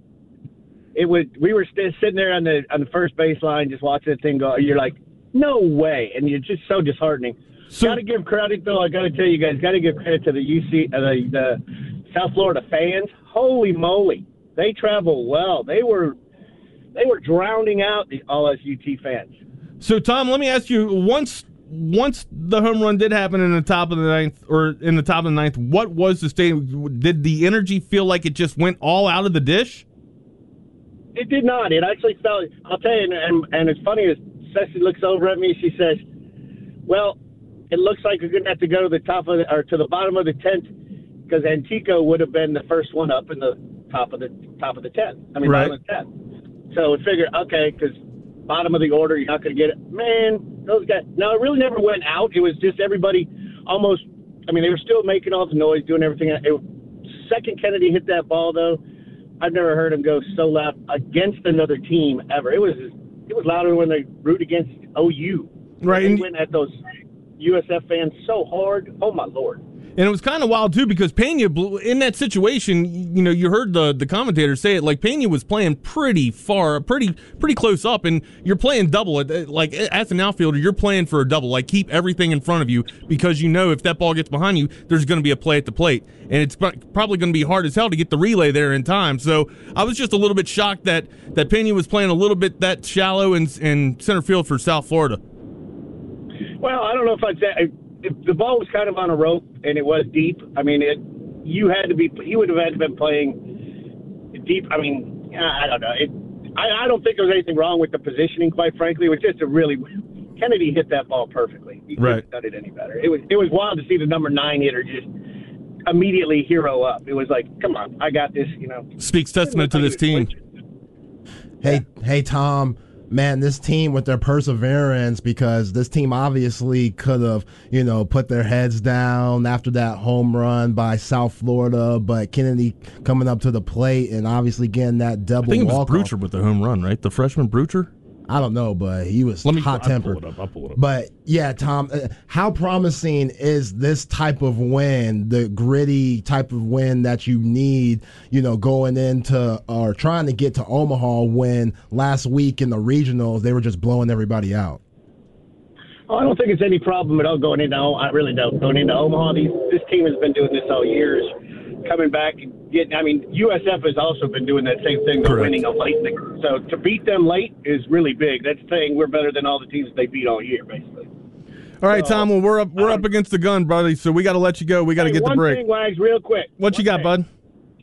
It was. We were st- sitting there on the on the first baseline, just watching the thing go. You're like, no way, and you're just so disheartening. So- got to give credit though. I got to tell you guys, got to give credit to the U C, uh, the, the South Florida fans. Holy moly, they travel well. They were, they were drowning out the all S U T fans. So, Tom, let me ask you: once once the home run did happen in the top of the ninth, or in the top of the ninth, what was the state? Did the energy feel like it just went all out of the dish? It did not. It actually felt. I'll tell you, and and, and it's funny as Ceci looks over at me. She says, "Well, it looks like we're going to have to go to the top of the, or to the bottom of the tenth because Antico would have been the first one up in the top of the top of the tenth. I mean, Right. bottom of the tenth. So we figured, okay, because bottom of the order, you're not going to get it. Man, those guys. No, it really never went out. It was just everybody almost. I mean, they were still making all the noise, doing everything. It, second Kennedy hit that ball, though, I've never heard him go so loud against another team ever. It was it was louder when they root against O U. Right. They And, went at those U S F fans so hard. Oh my Lord. and it was kind of wild too because Pena blew, in that situation. You know, you heard the the commentator say it. Like Pena was playing pretty far, pretty pretty close up, and you're playing double. Like as an outfielder, you're playing for a double. Like keep everything in front of you because you know if that ball gets behind you, there's going to be a play at the plate, and it's probably going to be hard as hell to get the relay there in time. So I was just a little bit shocked that that Pena was playing a little bit that shallow in in center field for South Florida. Well, I don't know if I'd say if the ball was kind of on a rope and it was deep. I mean, it you had to be. He would have had to been playing deep. I mean, I don't know. It. I, I don't think there was anything wrong with the positioning. Quite frankly, it was just a really. Kennedy hit that ball perfectly. He couldn't have done it any better. It was it was wild to see the number nine hitter just immediately hero up. It was like, come on, I got this. You know, speaks testament to this team. Hey, hey, Tom. Man, this team with their perseverance, because this team obviously could have, you know, put their heads down after that home run by South Florida, but Kennedy coming up to the plate and obviously getting that double I think it was walk-off. Brucher with the home run, right? The freshman Brucher? I don't know, but he was Let me, hot tempered. I'll pull it up. I'll pull it up. But yeah, Tom, uh, how promising is this type of win, the gritty type of win that you need, you know, going into or trying to get to Omaha when last week in the regionals they were just blowing everybody out? Oh, I don't think it's any problem at all going into. I really don't going into Omaha. These, this team has been doing this all years, coming back and getting. I mean, U S F has also been doing that same thing, but winning a late. So to beat them late is really big. That's saying we're better than all the teams they beat all year, basically. All right, Tom. Well, we're up. We're um, up against the gun, buddy. So we got to let you go. We got to hey, get the break. One thing, Wags, real quick. What you got, thing. bud?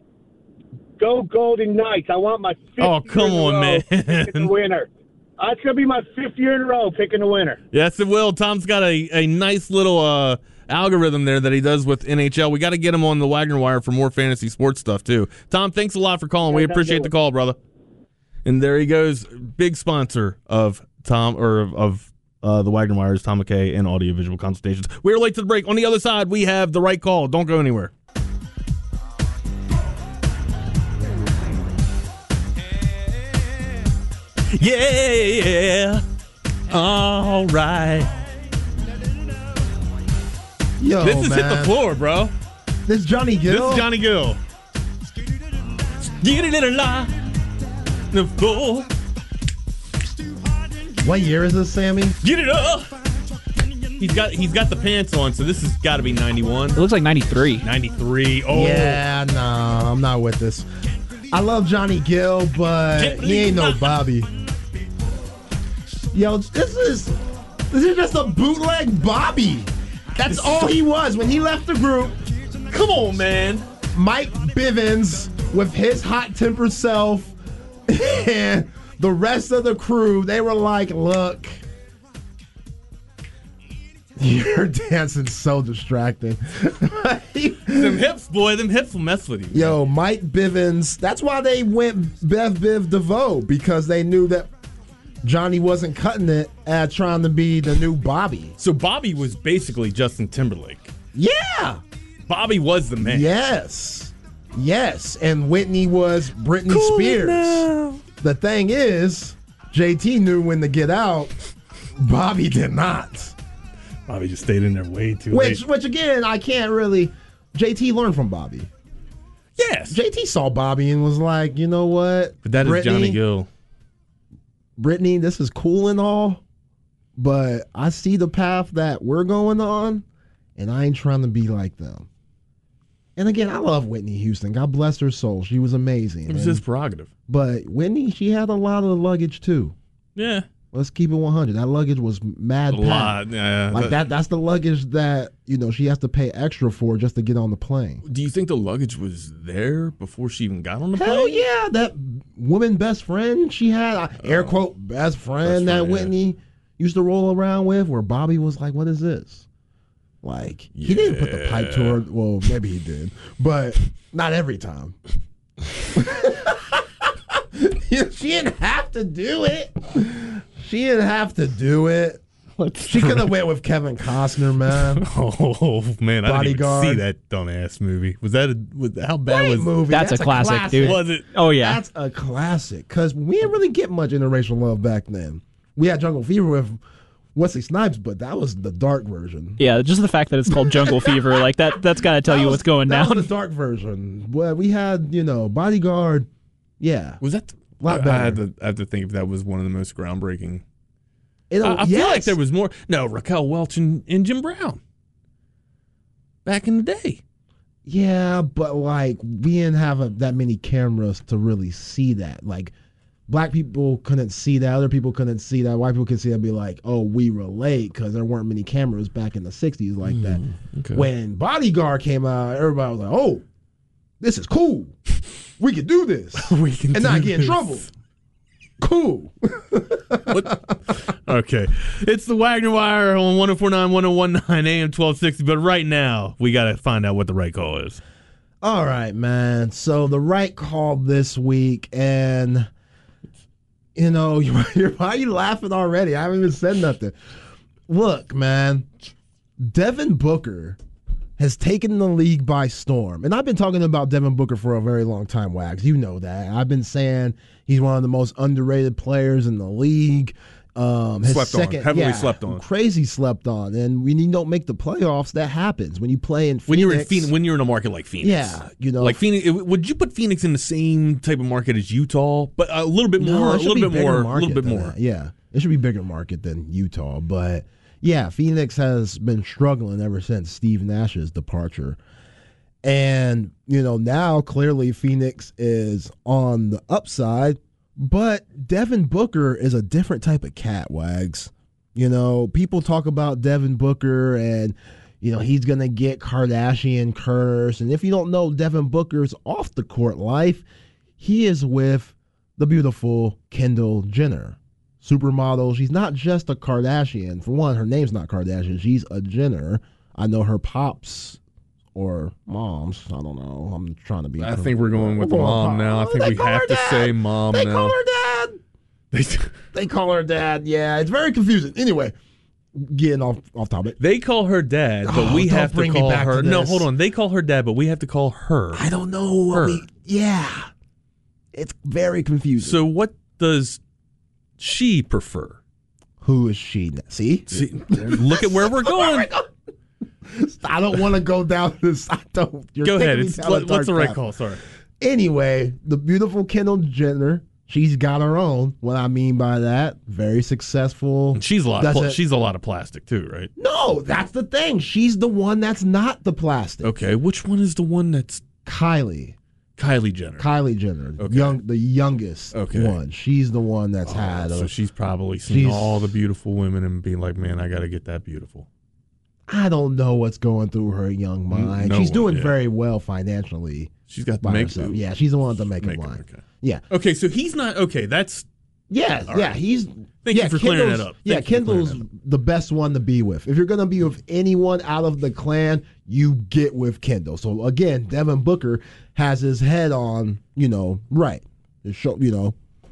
Go Golden Knights! I want my fifth oh, come year in on, a row man! picking the winner. Uh, it's gonna be my fifth year in a row picking the winner. Yes, it will. Tom's got a, a nice little uh, algorithm there that he does with N H L. We got to get him on the Wagner Wire for more fantasy sports stuff too. Tom, thanks a lot for calling. We appreciate the call, brother. And there he goes, big sponsor of Tom or of, of uh, the Wagner Wires, Tom McKay, and audiovisual consultations. We're late to the break. On the other side, we have the right call. Don't go anywhere. Yeah, all right. Yo, this has man. hit the floor, bro. This Johnny Gill? This is Johnny Gill. Get it in a lie. The floor. What year is this, Sammy? Get it up. He's got he's got the pants on, so this has got to be ninety-one. It looks like ninety-three. ninety-three. Oh. Yeah, no, I'm not with this. I love Johnny Gill, but he ain't no Bobby. Yo, this is this is just a bootleg Bobby. That's all he was when he left the group. Come on, man. Mike Bivens with his hot-tempered self and the rest of the crew, they were like, look, you're dancing so distracting. Them hips, boy, them hips will mess with you. Yo, Mike Bivens, that's why they went Bev Biv DeVoe, because they knew that Johnny wasn't cutting it at trying to be the new Bobby. So Bobby was basically Justin Timberlake. Yeah. Bobby was the man. Yes. Yes. And Whitney was Britney Cool Spears. now. The thing is, J T knew when to get out. Bobby did not. Bobby just stayed in there way too Which, late. which again, I can't really. J T learned from Bobby. Yes. J T saw Bobby and was like, you know what? But that is Britney, Johnny Gill. Brittany, this is cool and all, but I see the path that we're going on, and I ain't trying to be like them. And again, I love Whitney Houston. God bless her soul. She was amazing. It was and, his prerogative. But Whitney, she had a lot of luggage too. Yeah. Let's keep it one hundred. That luggage was mad A packed. lot. Yeah. Like that that's the luggage that, you know, she has to pay extra for just to get on the plane. Do you think the luggage was there before she even got on the Hell plane? yeah. That woman best friend she had, uh, air quote, best friend Best that friend, Whitney yeah. used to roll around with, where Bobby was like, what is this? Like, he didn't put the pipe to her. Well, maybe he did, but not every time. She didn't have to do it. She didn't have to do it. She could have went with Kevin Costner, man. Oh man, I Bodyguard. didn't even see that dumbass movie. Was that a, was, how bad Great was movie. That's, a, classic, dude. Was it? Oh, yeah. That's a classic, because we didn't really get much interracial love back then. We had Jungle Fever with Wesley Snipes, but that was the dark version. Yeah, just the fact that it's called Jungle Fever, like that, that's got to tell That you was- what's going that down. was the dark version. Well, we had, you know, Bodyguard. Yeah. Was that? A lot I, I better. had to I have to think if that was one of the most groundbreaking. It, I, I feel like yes. there was more. No, Raquel Welch and, and Jim Brown. Back in the day. Yeah, but like we didn't have a, that many cameras to really see that. Like black people couldn't see that, other people couldn't see that, white people could see that and be like, oh, we relate, because there weren't many cameras back in the sixties like mm, that. Okay. When Bodyguard came out, everybody was like, oh, this is cool. We can do this. we can and do not get in this. trouble. Cool. Okay. It's the Wagner Wire on one oh four point nine, one oh one point nine A M twelve sixty, but right now we got to find out what the right call is. All right, man. So the right call this week, and you know, you're, why are you laughing already? I haven't even said nothing. Look, man, Devin Booker has taken the league by storm. And I've been talking about Devin Booker for a very long time, Wags. You know that. I've been saying he's one of the most underrated players in the league. Um, his slept second, on. Heavily yeah, slept on. Crazy slept on. And when you don't make the playoffs, that happens. When you play in Phoenix. When you're in Phoenix, when you're in a market like Phoenix. Yeah, you know. Like Phoenix, it- would you put Phoenix in the same type of market as Utah, but a little bit No, more, it a should little be bit bigger more, a market little bit than more. that. Yeah, it should be bigger market than Utah. But yeah, Phoenix has been struggling ever since Steve Nash's departure. And, you know, now clearly Phoenix is on the upside, but Devin Booker is a different type of cat, Wags. You know, people talk about Devin Booker and, you know, he's going to get Kardashian curse. And if you don't know Devin Booker's off the court life, he is with the beautiful Kendall Jenner, supermodel. She's not just a Kardashian. For one, her name's not Kardashian. She's a Jenner. I know her pops or moms. I don't know. I'm trying to be. I think we're going with the mom now. I think They we call have her to dad. say mom They now. call her dad. They, They call her dad. Yeah, it's very confusing. Anyway, getting off off topic. they call her dad, but Oh, we don't have to bring me call back her. to No, this. hold on. They call her dad, but we have to call her. I don't know. What Her. we, yeah, it's very confusing. So what does she prefer? Who is she? now? See, See, look at where we're going. I don't want to go down this. I don't. You're Go ahead. taking me It's, down a what, what's the dark right path. call? Sorry. Anyway, the beautiful Kendall Jenner, she's got her own. What I mean by that, very successful. And she's a lot. Of pl- Doesn't- she's a lot of plastic too, right? No, that's the thing. She's the one that's not the plastic. Okay, which one is the one that's Kylie. Kylie Jenner? Kylie Jenner, Okay. young, the youngest Okay. one. She's the one that's Oh, had. so A, she's probably seen she's- all the beautiful women and be like, "Man, I got to get that beautiful." I don't know what's going through her young mind. no she's one, doing yeah. very well financially. She's got the by make. herself. Yeah, she's the one with the makeup Makeup, line. okay. Yeah, Okay, so he's not okay. That's yeah, All yeah. right. He's Thank yeah, you for clearing Kendall's- that up. Yeah, Thank you for clearing Kendall's that the best one to be with. If you're gonna be with anyone out of the clan, you get with Kendall. So again, Devin Booker has his head on, you know, right. It show, you know,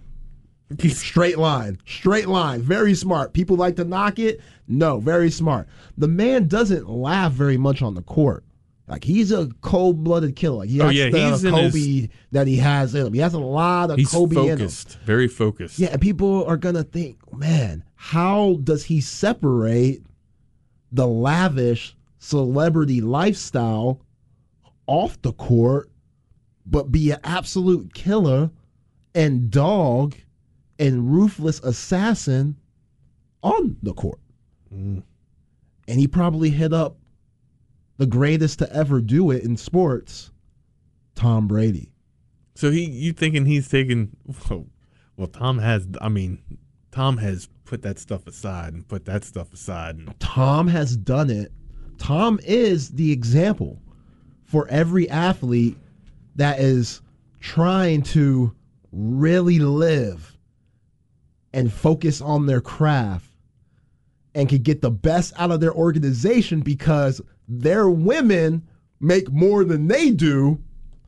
straight line, straight line. Very smart. People like to knock it. No, very smart. The man doesn't laugh very much on the court. Like, he's a cold-blooded killer. Like, he Oh, has yeah, the he's in Kobe his- that he has in him. He has a lot of he's Kobe in him. focused, very focused. Yeah, and people are going to think, man, how does he separate the lavish celebrity lifestyle off the court, but be an absolute killer and dog and ruthless assassin on the court? Mm. And he probably hit up the greatest to ever do it in sports, Tom Brady. So he, you thinking he's taking? Well, well, Tom has. I mean, Tom has put that stuff aside and put that stuff aside. And, Tom has done it. Tom is the example for every athlete that is trying to really live and focus on their craft and can get the best out of their organization because their women make more than they do.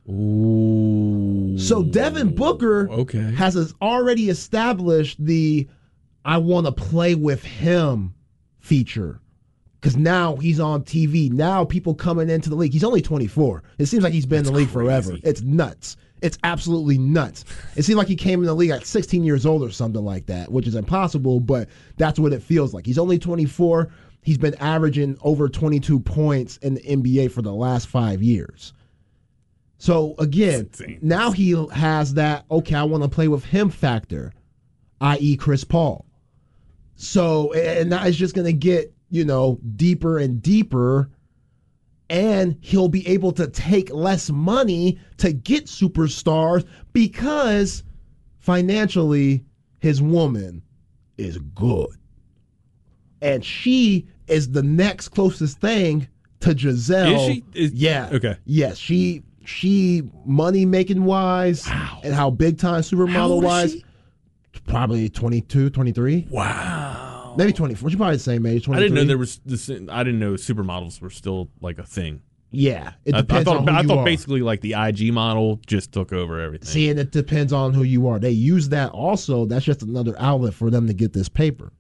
Ooh. So Devin Booker Okay. has already established the I want to play with him feature. Because now he's on T V. Now people coming into the league. He's only twenty-four. It seems like he's been That's in the league crazy. forever. It's nuts. It's absolutely nuts. It seems like he came in the league at sixteen years old or something like that, which is impossible, but that's what it feels like. He's only twenty-four. He's been averaging over twenty-two points in the N B A for the last five years. So, again, now he has that, okay, I want to play with him factor, that is. Chris Paul. So, and now it's just going to get, you know, deeper and deeper, and he'll be able to take less money to get superstars because financially his woman is good. And she is the next closest thing to Giselle. Is she? Is- yeah. Okay. Yes, she she money making wise Wow. and how big time How supermodel old is wise, she? probably twenty-two, twenty-three. Wow. Maybe twenty-four. She's probably the same age. I twenty-three. didn't know there was this. I didn't know supermodels were still like a thing. Yeah, it I, I depends thought. on who I you thought are. basically like the I G model just took over everything. See, and it depends on who you are. They use that also. That's just another outlet for them to get this paper.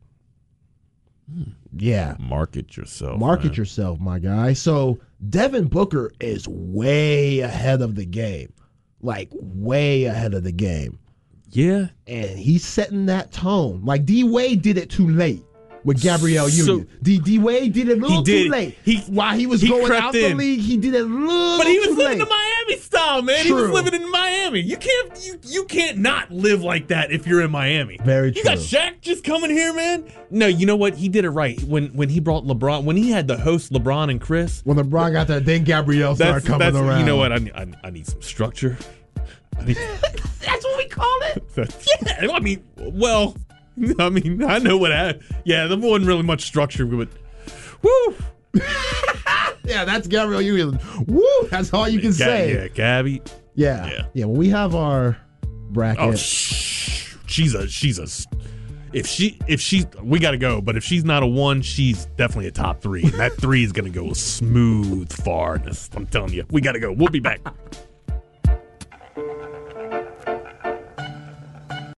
Yeah. Market yourself. Market man. yourself, my guy. So Devin Booker is way ahead of the game. Like, way ahead of the game. Yeah. And he's setting that tone. Like, D Wade did it too late with Gabrielle So- Union. D D Wade did it a little did. too late. He- While he was he going crept out the in. league, he did it a little But he was too living late. the Miami style, man. He was True. living in Miami. You can't you you can't not live like that if you're in Miami. Very You got true. Shaq just coming here, man. No, you know what? He did it right when when he brought LeBron. When he had the host LeBron and Chris. When LeBron got there, then Gabrielle started That's, coming that's around. you know what? I need, I, I need some structure. I need, That's what we call it. yeah, I mean, well, I mean, I know what I. Yeah, there wasn't really much structure, but woo. Yeah, that's Gabrielle Union. Woo! That's all you can Ga- say. Yeah, Gabby. Yeah. Yeah. Yeah, when we have our bracket. Oh, shh. She's a she's a. If she if she we got to go, but if she's not a one, she's definitely a top three. And that three is gonna go smooth farness. I'm telling you, we got to go. We'll be back.